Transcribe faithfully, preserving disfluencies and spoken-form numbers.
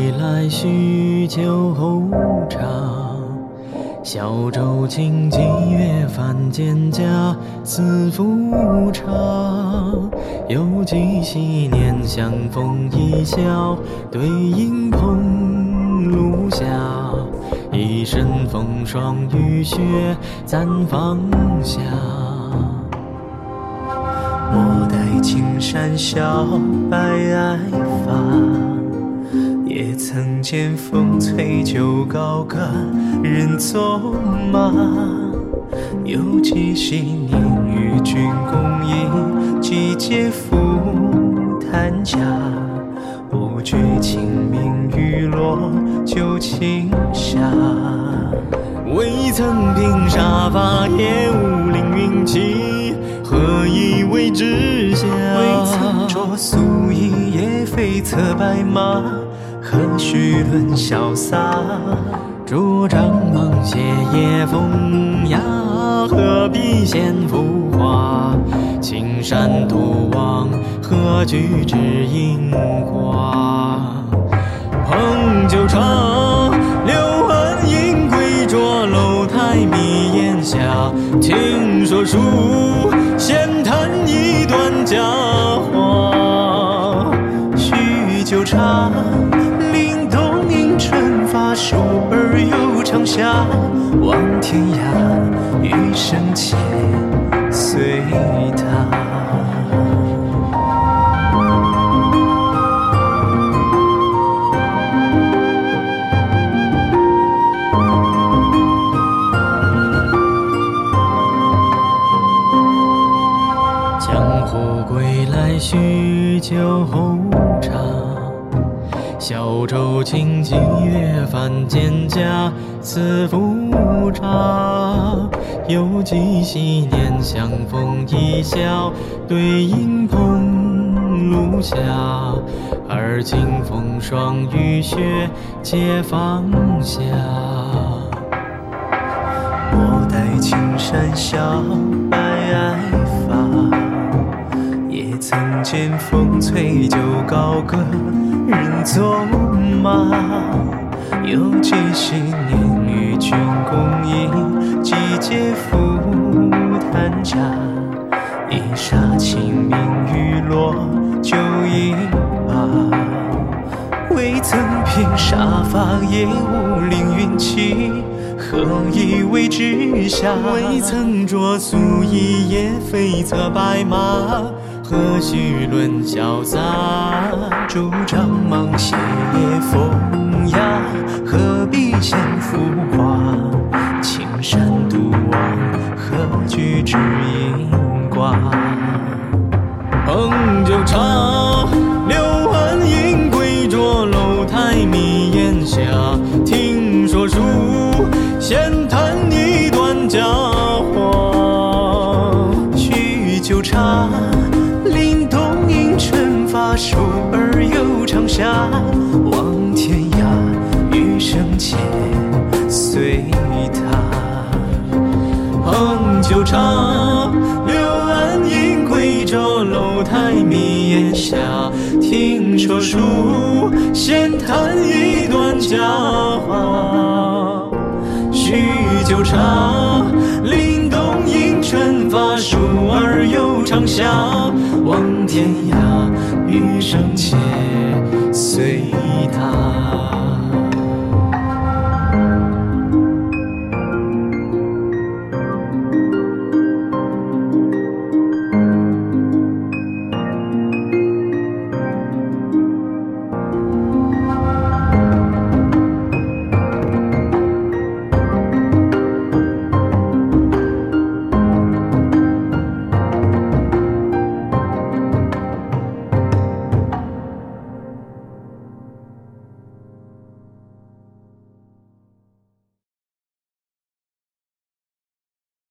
归来叙旧后茶。小舟轻骑越帆蒹葭，似浮茶。犹记昔年相逢一笑，对影蓬庐下。一身风霜雨雪暂放下。 莫待青山小，白爱发。也曾见风吹旧高歌，人作马。犹记昔年与君共饮，几节赴弹家。不觉清明雨落旧情下。 未曾凭沙发，也无凌云起，何以为知晓？ 未曾着素衣，也非策白马，何须论潇洒？ 竹杖芒鞋夜风雅，何必羡浮华？青山独望，何惧知影花？捧酒茶，留痕影归坐楼台迷檐下。听说书，闲谈一段佳话。 叙旧茶，令东映春发，疏而又长夏。望天涯，余生且随他。 江湖归来叙旧后茶。小舟轻骑越帆蒹葭，似浮茶。犹记昔年相逢一笑，对影蓬庐下。而今风霜雨雪皆放下。 莫待青山小，白爱发。也曾见风吹旧高歌，人作马。犹记昔年与君共饮，几节赴弹家。一霎清明雨落旧影罢。未曾凭沙发，也无凌云起，何以为知晓？ 未曾着素衣，也非策白马，何须论潇洒？ 竹杖芒鞋夜风雅，何必羡浮华？青山独望，何惧知影挂？ 捧酒茶，留痕影归坐楼台迷檐下。听说书，闲谈一段佳话。 叙旧茶，令东映春发，疏而又长夏。望天涯，余生且随他。 捧酒茶，留痕影归坐楼台迷檐下。听说书，闲谈一段佳话。叙旧茶，令东映春发，疏而又长夏。望天涯，余生且